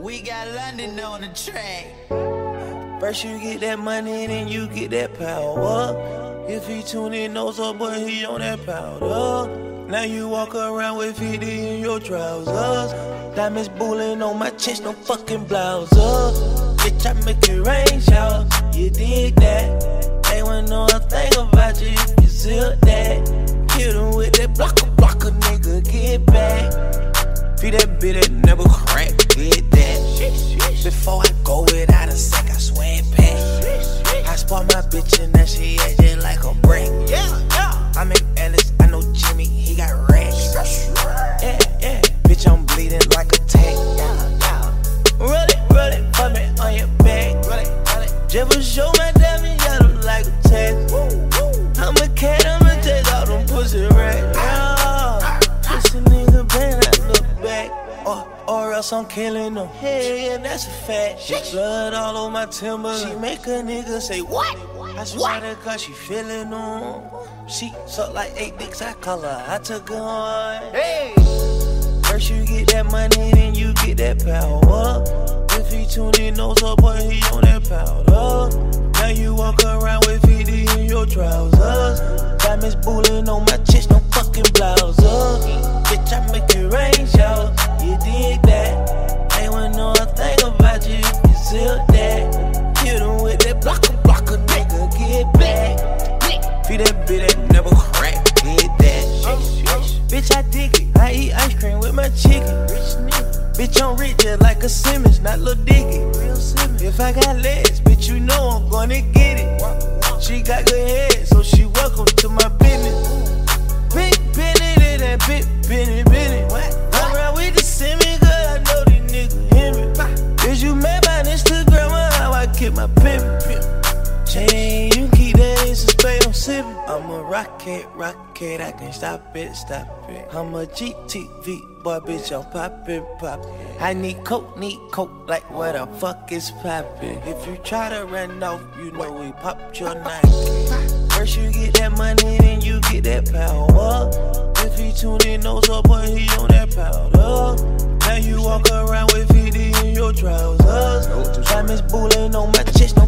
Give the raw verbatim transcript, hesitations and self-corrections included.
We got London on the track. First you get that money, then you get that power. If he tune in, knows up, but he on that powder. Now you walk around with fifty in your trousers. Diamonds bullying on my chest, no fucking blouse up. Bitch, I make it rain shower, you dig that? They wanna know a thing about you if you zip that. Hit him with that blocker, blocker, nigga, get back. Feed that bitch that never crack, get that. Before I go without a sec, I swear it back. I spot my bitch and that she acting like a brick. I make Ellis, I know Jimmy, he got racks. Yeah, yeah, bitch, I'm bleeding like a tank. Roll it, roll it, put me on your back. Just for show my diamond, y'all don't like a text. I'm a cat, I'ma take all them pussy racks. Yeah, pussy nigga bang, I look back. Or, or else I'm killing them. Hey, yeah, that's a fact. She blood all over my timber. She make a nigga say, what? I swear to God, she feeling them. She suck like eight dicks, I call her, I took her on. Hey! First you get that money, then you get that power. If he tune in, knows up, but he on that powder. Now you walk around with fifty in your trousers. Diamonds bullying on my chest, no fucking blouse up. Bitch, I make it rain shower, you dig that? They wanna know a thing about you if you zip that. Hit him with that blocker, blocker, nigga, get back. Feed that bitch that never crack, get that. Bitch, I dig it, I eat ice cream with my chicken. Bitch, I'm rich just like a Simmons, not Lil Dicky. If I got legs, bitch, you know I'm gonna get it. She got good head, so she welcome to my business. Big Benny, that big Benny, Benny. I'm around with the Simmons, cause I know these niggas hear me. Is you mad by Instagram or how I keep my pimpin'? Chain, you keep that ace of spade, I'm sippin'. I'm a rocket, rocket, I can't stop it, stop it. I'm a G T V, boy, bitch, I'm poppin', poppin'. I need coke, need coke, like what the fuck is poppin'? If you try to run off, you know we popped your Nike. First you get that money, then you get that power. If he tune in, knows up, but he on that powder. Now you walk around with fifty in your trousers. Diamonds bullying on my chest.